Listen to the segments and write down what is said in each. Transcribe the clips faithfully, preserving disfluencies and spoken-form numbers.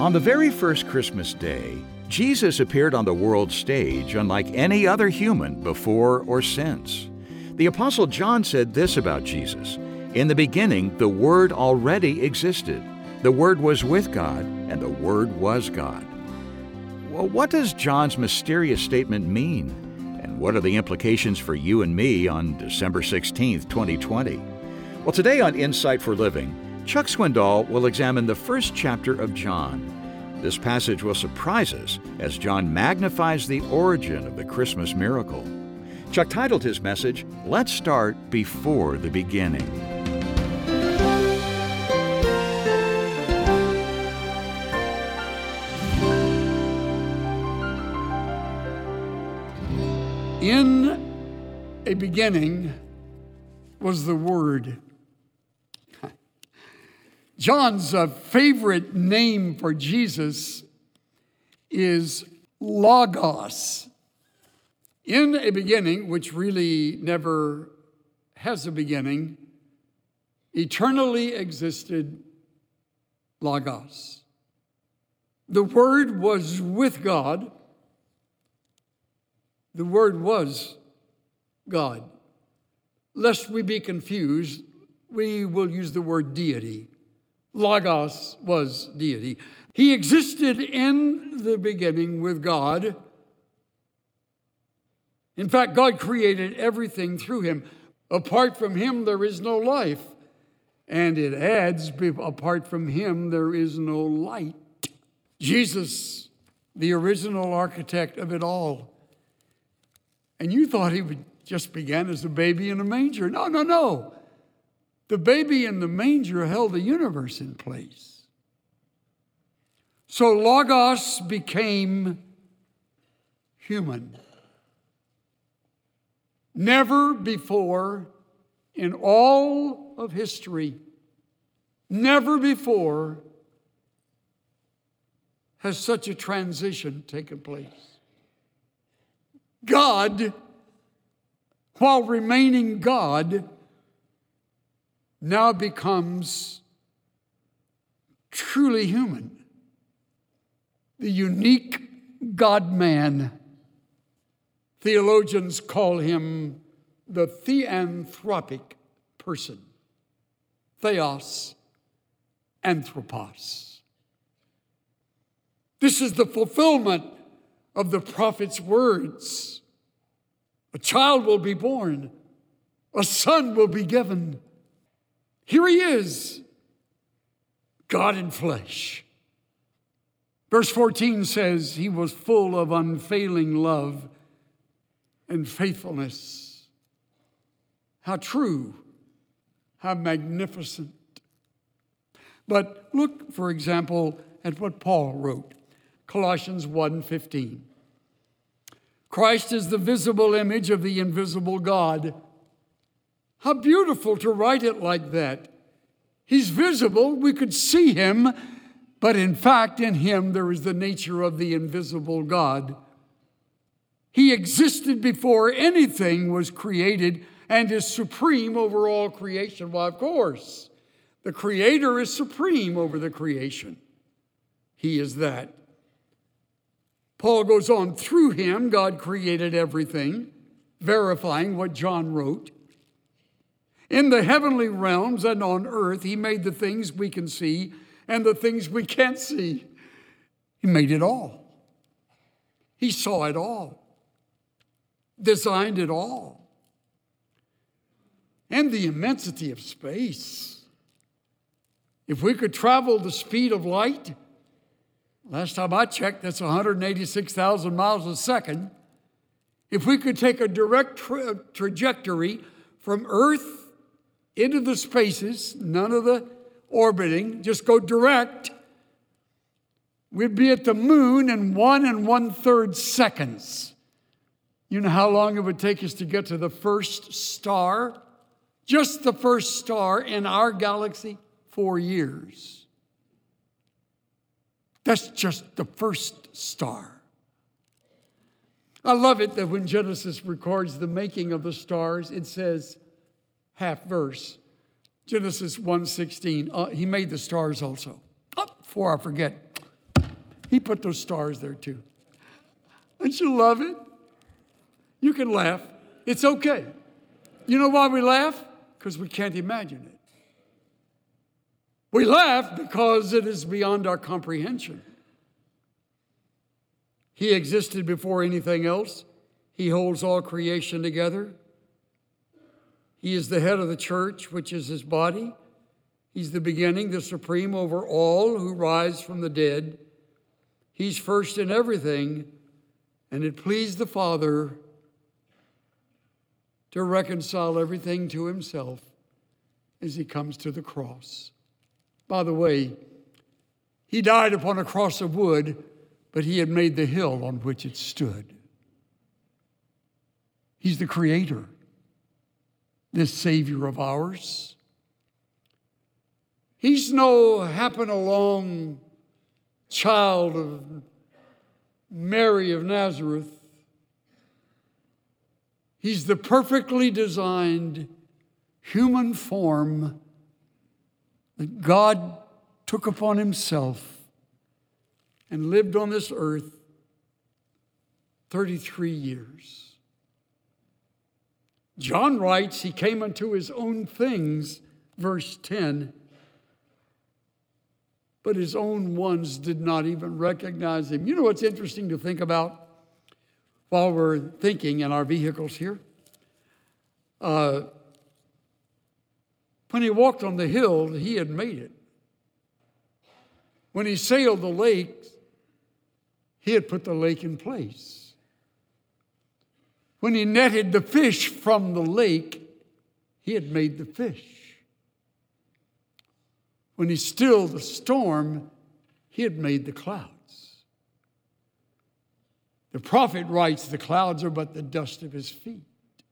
On the very first Christmas day, Jesus appeared on the world stage unlike any other human before or since. The Apostle John said this about Jesus: "In the beginning, the Word already existed. The Word was with God, and the Word was God." Well, what does John's mysterious statement mean? And what are the implications for you and me on December sixteenth, twenty twenty? Well, today on Insight for Living, Chuck Swindoll will examine the first chapter of John. This passage will surprise us as John magnifies the origin of the Christmas miracle. Chuck titled his message, "Let's Start Before the Beginning." In a beginning was the Word. John's uh, favorite name for Jesus is Logos. In a beginning, which really never has a beginning, eternally existed Logos. The Word was with God. The Word was God. Lest we be confused, we will use the word deity. Logos was deity. He existed in the beginning with God. In fact, God created everything through him. Apart from him, there is no life. And it adds, apart from him, there is no light. Jesus, the original architect of it all. And you thought he would just began as a baby in a manger. No, no, no. The baby in the manger held the universe in place. So Logos became human. Never before in all of history, never before has such a transition taken place. God, while remaining God, now becomes truly human. The unique God-man. Theologians call him the theanthropic person. Theos, anthropos. This is the fulfillment of the prophet's words. A child will be born. A son will be given. Here he is, God in flesh. Verse fourteen says he was full of unfailing love and faithfulness. How true, how magnificent. But look, for example, at what Paul wrote, Colossians one fifteen. Christ is the visible image of the invisible God. How beautiful to write it like that. He's visible, we could see him, but in fact, in him there is the nature of the invisible God. He existed before anything was created and is supreme over all creation. Well, of course, the Creator is supreme over the creation. He is that. Paul goes on, through him, God created everything, verifying what John wrote. In the heavenly realms and on earth, he made the things we can see and the things we can't see. He made it all. He saw it all. Designed it all. And the immensity of space. If we could travel the speed of light, last time I checked, that's one hundred eighty-six thousand miles a second. If we could take a direct tra- trajectory from Earth into the spaces, none of the orbiting, just go direct, we'd be at the moon in one and one third seconds. You know how long it would take us to get to the first star? Just the first star in our galaxy? Four years. That's just the first star. I love it that when Genesis records the making of the stars, it says, half verse, Genesis one sixteen, uh, he made the stars also. Oh, before I forget, He put those stars there too. Don't you love it? You can laugh. It's okay. You know why we laugh? Because we can't imagine it. We laugh because it is beyond our comprehension. He existed before anything else. He holds all creation together. He is the head of the church, which is his body. He's the beginning, the supreme over all who rise from the dead. He's first in everything, and it pleased the Father to reconcile everything to himself as he comes to the cross. By the way, he died upon a cross of wood, but he had made the hill on which it stood. He's the creator, this Savior of ours. He's no happen-along child of Mary of Nazareth. He's the perfectly designed human form that God took upon himself and lived on this earth thirty-three years. John writes, he came unto his own things, verse ten, but his own ones did not even recognize him. You know what's interesting to think about while we're thinking in our vehicles here? Uh, when he walked on the hill, he had made it. When he sailed the lake, he had put the lake in place. When he netted the fish from the lake, he had made the fish. When he stilled the storm, he had made the clouds. The prophet writes, the clouds are but the dust of his feet.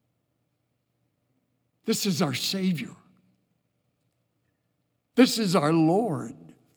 This is our Savior. This is our Lord.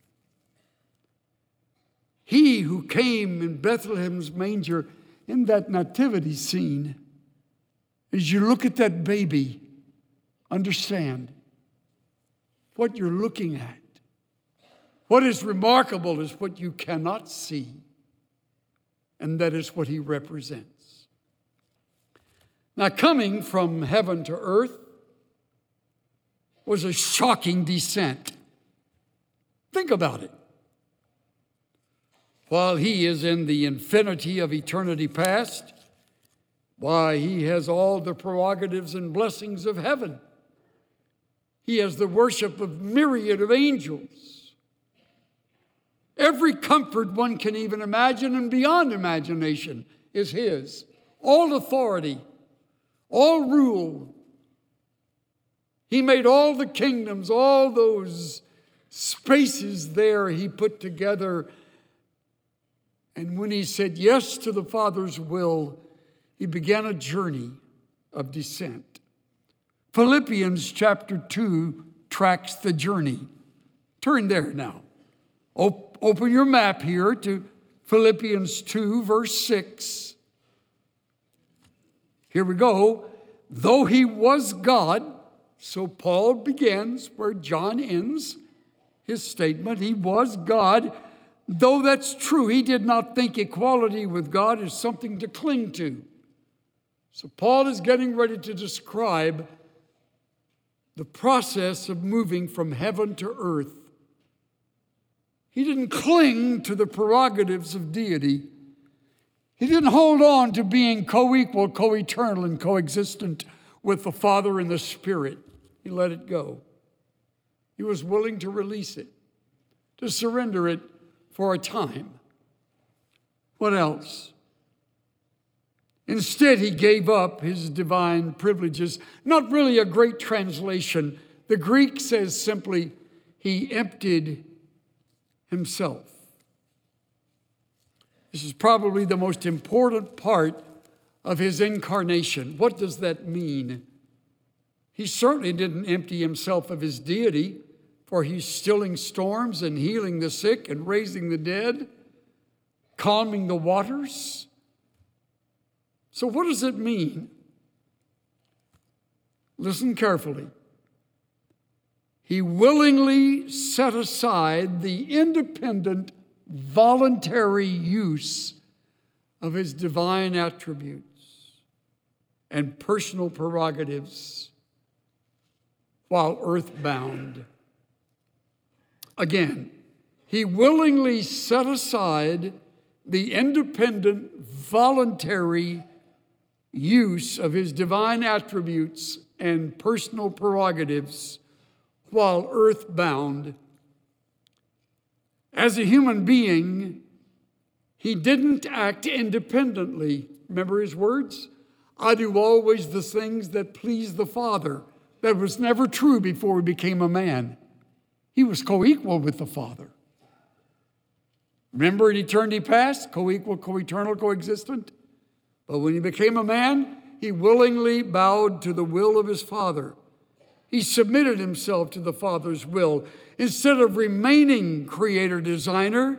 He who came in Bethlehem's manger in that nativity scene, as you look at that baby, understand what you're looking at. What is remarkable is what you cannot see, and that is what he represents. Now, coming from heaven to earth was a shocking descent. Think about it. While he is in the infinity of eternity past, why, he has all the prerogatives and blessings of heaven. He has the worship of myriad of angels. Every comfort one can even imagine and beyond imagination is his. All authority, all rule. He made all the kingdoms, all those spaces there he put together. And when he said yes to the Father's will, he began a journey of descent. Philippians chapter two tracks the journey. Turn there now. Op- open your map here to Philippians two, verse six. Here we go. Though he was God, so Paul begins where John ends his statement. He was God. Though that's true, he did not think equality with God is something to cling to. So Paul is getting ready to describe the process of moving from heaven to earth. He didn't cling to the prerogatives of deity. He didn't hold on to being co-equal, co-eternal, and coexistent with the Father and the Spirit. He let it go. He was willing to release it, to surrender it for a time. What else? Instead, he gave up his divine privileges. Not really a great translation. The Greek says simply, he emptied himself. This is probably the most important part of his incarnation. What does that mean? He certainly didn't empty himself of his deity, for he's stilling storms and healing the sick and raising the dead, calming the waters. So what does it mean? Listen carefully. He willingly set aside the independent voluntary use of his divine attributes and personal prerogatives while earthbound. Again, he willingly set aside the independent, voluntary use of his divine attributes and personal prerogatives while earthbound. As a human being, he didn't act independently. Remember his words? I do always the things that please the Father. That was never true before he became a man. He was co-equal with the Father. Remember in eternity past, co-equal, co-eternal, co-existent? But when he became a man, he willingly bowed to the will of his Father. He submitted himself to the Father's will. Instead of remaining creator-designer,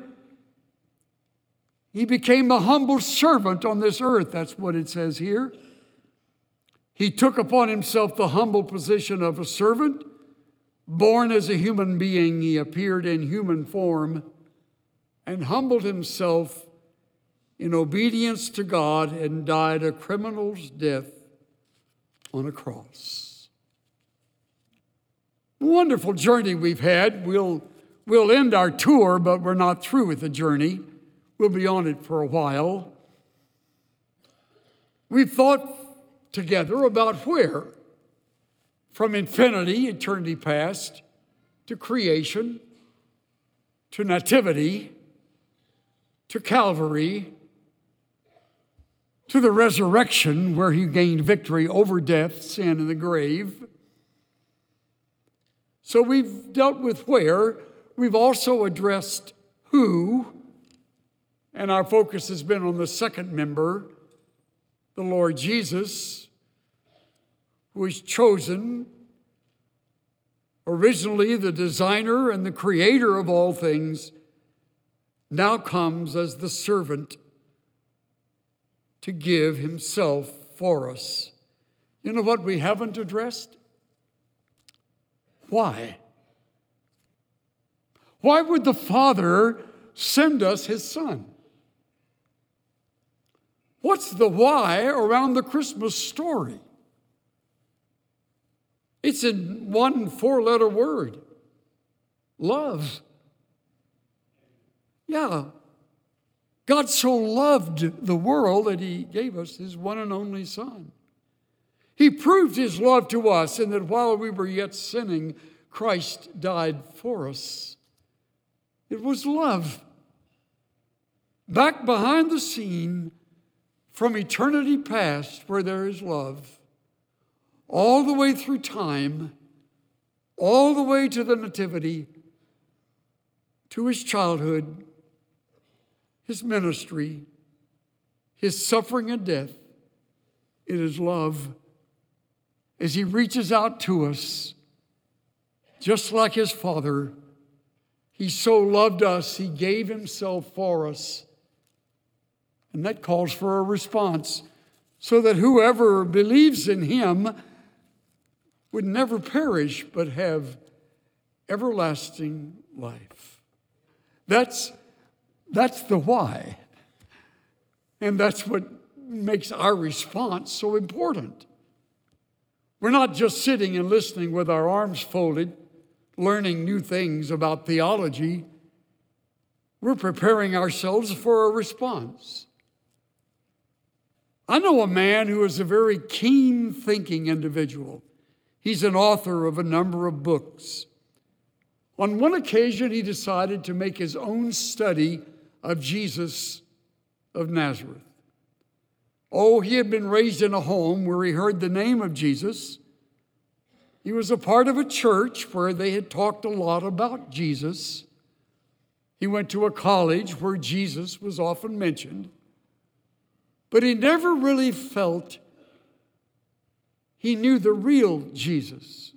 he became a humble servant on this earth. That's what it says here. He took upon himself the humble position of a servant. Born as a human being, he appeared in human form and humbled himself in obedience to God and died a criminal's death on a cross. Wonderful journey we've had. We'll, we'll end our tour, but we're not through with the journey. We'll be on it for a while. We've thought together about where, from infinity, eternity past, to creation, to nativity, to Calvary, to the resurrection where he gained victory over death, sin, and the grave. So we've dealt with where. We've also addressed who, and our focus has been on the second member, the Lord Jesus, who was chosen, originally the designer and the creator of all things, now comes as the servant to give himself for us. You know what we haven't addressed? Why? Why would the Father send us his Son? What's the why around the Christmas story? It's in one four-letter word: love. Yeah. God so loved the world that he gave us his one and only Son. He proved his love to us in that while we were yet sinning, Christ died for us. It was love. Back behind the scene, from eternity past, where there is love, all the way through time, all the way to the nativity, to his childhood, his ministry, his suffering and death, it is love. As he reaches out to us, just like his Father, he so loved us, he gave himself for us. And that calls for a response, so that whoever believes in him would never perish, but have everlasting life. That's, that's the why. And that's what makes our response so important. We're not just sitting and listening with our arms folded, learning new things about theology. We're preparing ourselves for a response. I know a man who is a very keen-thinking individual. He's an author of a number of books. On one occasion, he decided to make his own study of Jesus of Nazareth. Oh, he had been raised in a home where he heard the name of Jesus. He was a part of a church where they had talked a lot about Jesus. He went to a college where Jesus was often mentioned. But he never really felt he knew the real Jesus.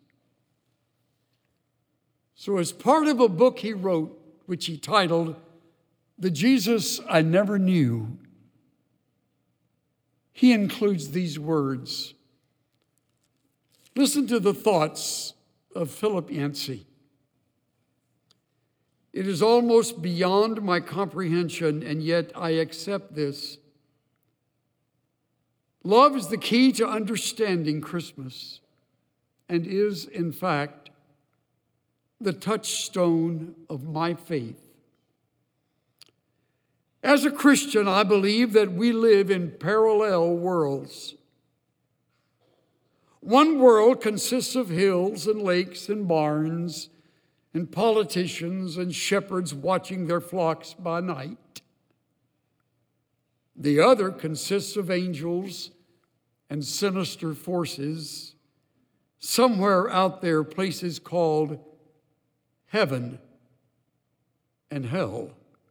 So as part of a book he wrote, which he titled, "The Jesus I Never Knew," he includes these words. Listen to the thoughts of Philip Yancey. It is almost beyond my comprehension, and yet I accept this. Love is the key to understanding Christmas and is, in fact, the touchstone of my faith. As a Christian, I believe that we live in parallel worlds. One world consists of hills and lakes and barns and politicians and shepherds watching their flocks by night. The other consists of angels and sinister forces, somewhere out there, places called heaven and hell.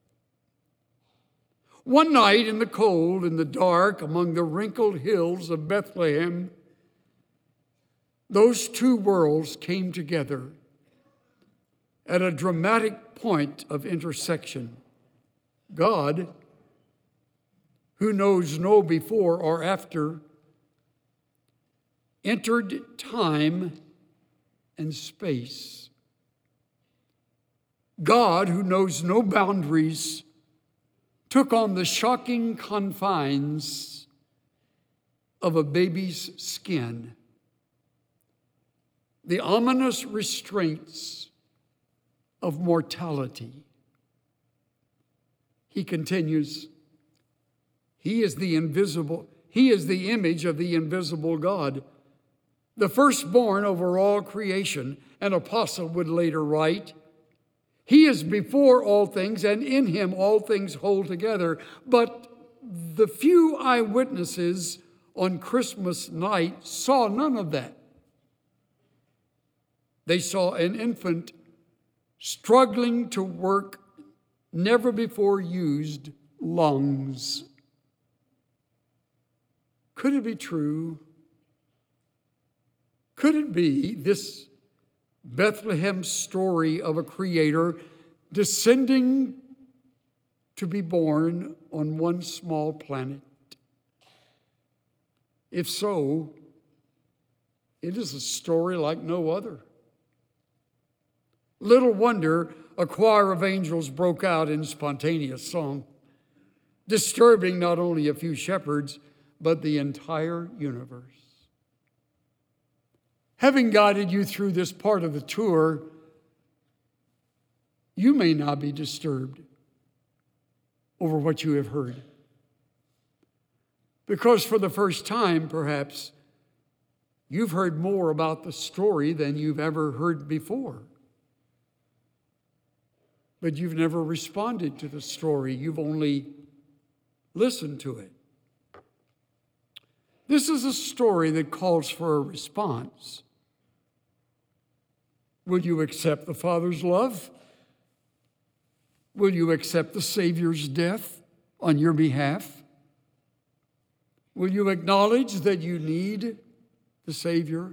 One night in the cold, in the dark, among the wrinkled hills of Bethlehem, those two worlds came together at a dramatic point of intersection. God, who knows no before or after, entered time and space. God, who knows no boundaries, took on the shocking confines of a baby's skin, the ominous restraints of mortality. He continues, He is the invisible, He is the image of the invisible God, the firstborn over all creation. An apostle would later write, He is before all things, and in Him all things hold together. But the few eyewitnesses on Christmas night saw none of that. They saw an infant struggling to work never before used lungs. Could it be true? Could it be this Bethlehem story of a creator descending to be born on one small planet? If so, it is a story like no other. Little wonder a choir of angels broke out in spontaneous song, disturbing not only a few shepherds, but the entire universe. Having guided you through this part of the tour, you may not be disturbed over what you have heard. Because for the first time, perhaps, you've heard more about the story than you've ever heard before. But you've never responded to the story. You've only listened to it. This is a story that calls for a response. Will you accept the Father's love? Will you accept the Savior's death on your behalf? Will you acknowledge that you need the Savior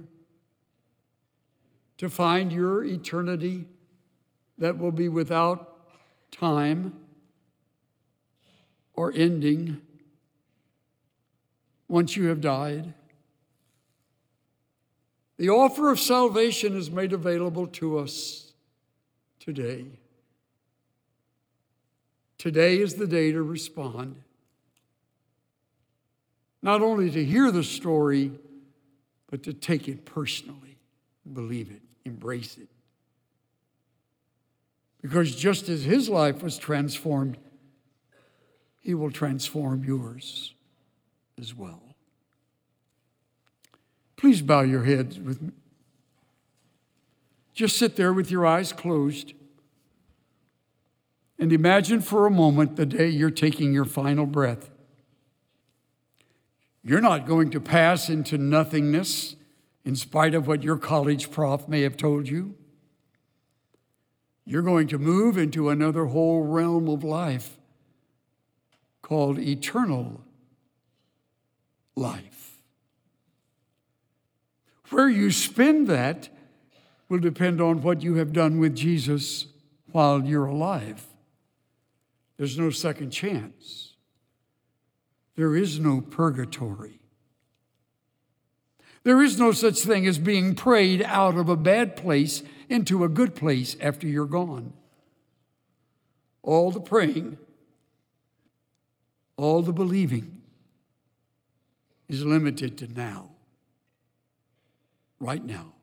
to find your eternity that will be without time or ending once you have died? The offer of salvation is made available to us today. Today is the day to respond. Not only to hear the story, but to take it personally, believe it, embrace it. Because just as his life was transformed, he will transform yours as well. Please bow your heads with me. Just sit there with your eyes closed and imagine for a moment the day you're taking your final breath. You're not going to pass into nothingness in spite of what your college prof may have told you. You're going to move into another whole realm of life called eternal life. Where you spend that will depend on what you have done with Jesus while you're alive. There's no second chance. There is no purgatory. There is no such thing as being prayed out of a bad place into a good place after you're gone. all the praying, all the believing is limited to now, right now.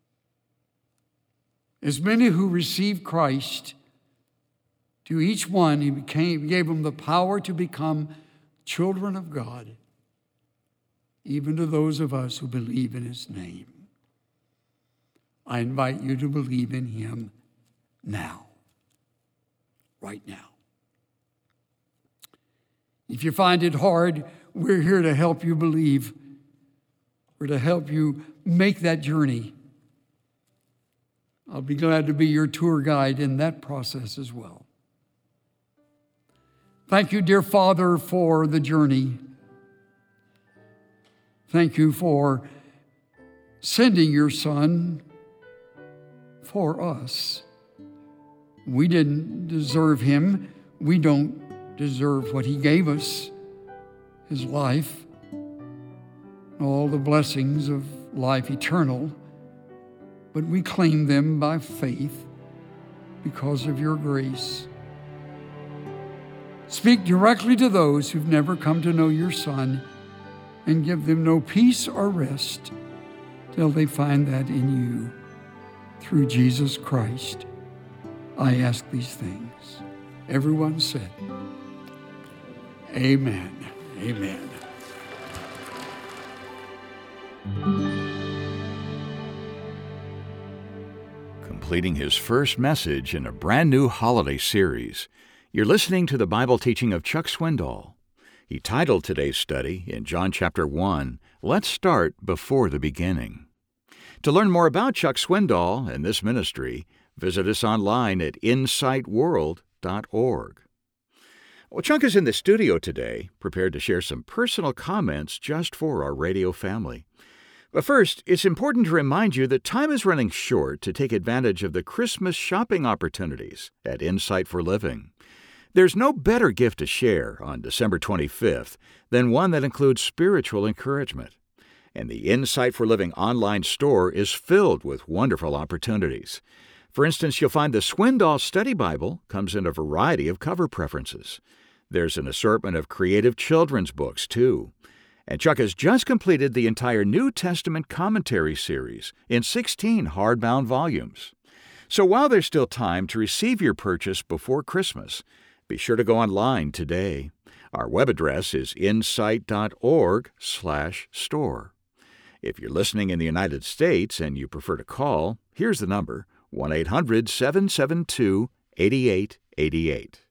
As many who received Christ, to each one he became, gave them the power to become children of God, even to those of us who believe in his name. I invite you to believe in him now, right now. If you find it hard, we're here to help you believe. We're to help you make that journey. I'll be glad to be your tour guide in that process as well. Thank you, dear Father, for the journey. Thank you for sending your Son for us. We didn't deserve him. We don't deserve what he gave us, his life, all the blessings of life eternal, but we claim them by faith because of your grace. Speak directly to those who've never come to know your Son and give them no peace or rest till they find that in you. Through Jesus Christ, I ask these things. Everyone said, amen, amen. Completing his first message in a brand new holiday series, you're listening to the Bible teaching of Chuck Swindoll. He titled today's study in John chapter one, Let's Start Before the Beginning. To learn more about Chuck Swindoll and this ministry, visit us online at insight world dot org. Well, Chuck is in the studio today, prepared to share some personal comments just for our radio family. But first, it's important to remind you that time is running short to take advantage of the Christmas shopping opportunities at Insight for Living. There's no better gift to share on December twenty-fifth than one that includes spiritual encouragement. And the Insight for Living online store is filled with wonderful opportunities. For instance, you'll find the Swindoll Study Bible comes in a variety of cover preferences. There's an assortment of creative children's books, too. And Chuck has just completed the entire New Testament commentary series in sixteen hardbound volumes. So while there's still time to receive your purchase before Christmas, be sure to go online today. Our web address is insight dot org slash store. If you're listening in the United States and you prefer to call, here's the number, one eight hundred seven seven two eight eight eight eight.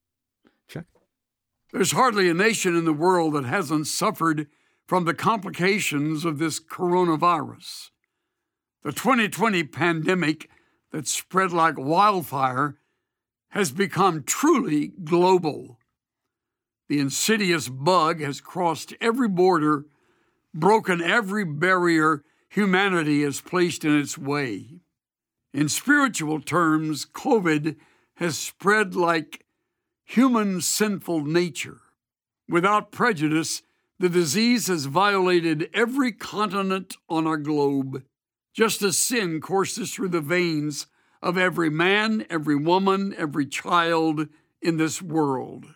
Chuck? There's hardly a nation in the world that hasn't suffered from the complications of this coronavirus. The twenty twenty pandemic that spread like wildfire has become truly global. The insidious bug has crossed every border, broken every barrier humanity has placed in its way. In spiritual terms, COVID has spread like human sinful nature. Without prejudice, the disease has violated every continent on our globe, just as sin courses through the veins of every man, every woman, every child in this world.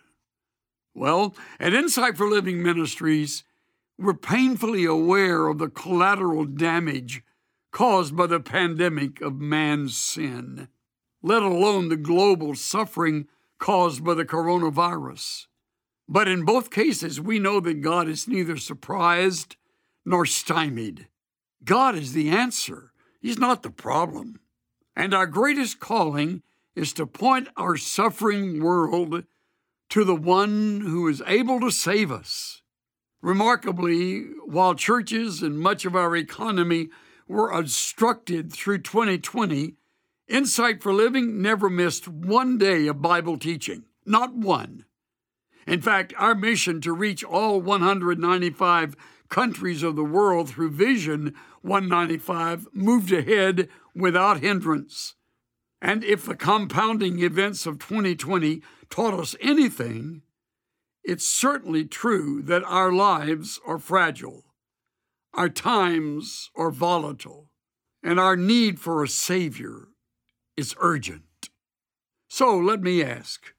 Well, at Insight for Living Ministries, we're painfully aware of the collateral damage caused by the pandemic of man's sin, let alone the global suffering caused by the coronavirus. But in both cases, we know that God is neither surprised nor stymied. God is the answer. He's not the problem. And our greatest calling is to point our suffering world to the one who is able to save us. Remarkably, while churches and much of our economy were obstructed through twenty twenty, Insight for Living never missed one day of Bible teaching, not one. In fact, our mission to reach all one hundred ninety-five countries of the world through Vision one ninety-five moved ahead without hindrance. And if the compounding events of twenty twenty taught us anything, it's certainly true that our lives are fragile, our times are volatile, and our need for a Savior is urgent. So let me ask,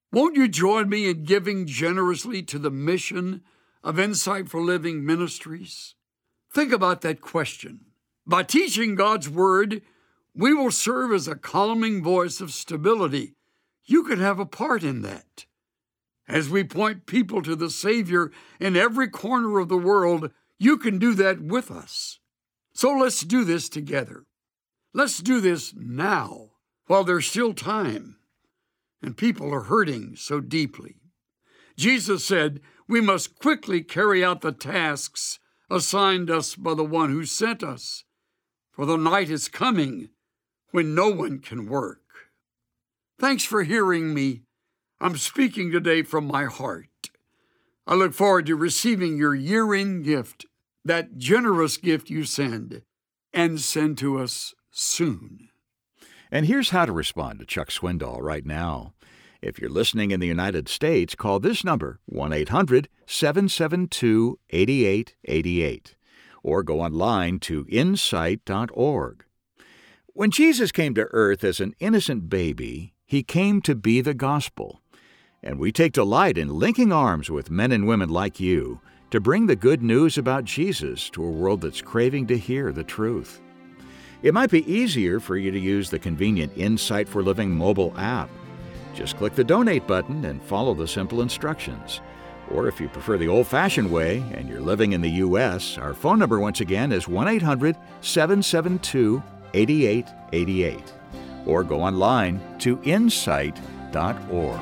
Won't you join me in giving generously to the mission of Insight for Living Ministries? Think about that question. By teaching God's Word, we will serve as a calming voice of stability. You could have a part in that. As we point people to the Savior in every corner of the world, you can do that with us. So let's do this together. Let's do this now, while there's still time, and people are hurting so deeply. Jesus said we must quickly carry out the tasks assigned us by the one who sent us, for the night is coming when no one can work. Thanks for hearing me. I'm speaking today from my heart. I look forward to receiving your year-end gift, that generous gift you send, and send to us soon. And here's how to respond to Chuck Swindoll right now. If you're listening in the United States, call this number, one eight hundred seven seven two eight eight eight eight, or go online to insight dot org. When Jesus came to earth as an innocent baby, he came to be the gospel. And we take delight in linking arms with men and women like you to bring the good news about Jesus to a world that's craving to hear the truth. It might be easier for you to use the convenient Insight for Living mobile app. Just click the donate button and follow the simple instructions. Or if you prefer the old-fashioned way and you're living in the U S, our phone number once again is one eight hundred seven seven two eight eight eight eight. Or go online to insight dot org.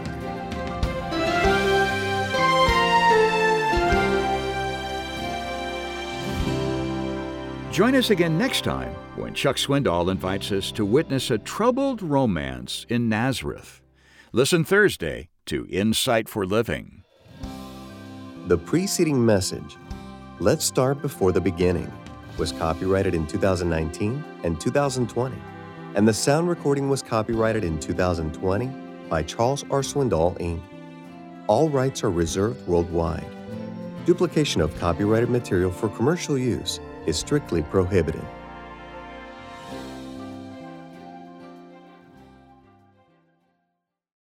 Join us again next time when Chuck Swindoll invites us to witness a troubled romance in Nazareth. Listen Thursday to Insight for Living. The preceding message, Let's Start Before the Beginning, was copyrighted in two thousand nineteen and two thousand twenty, and the sound recording was copyrighted in two thousand twenty by Charles R. Swindoll, Incorporated. All rights are reserved worldwide. Duplication of copyrighted material for commercial use is strictly prohibited.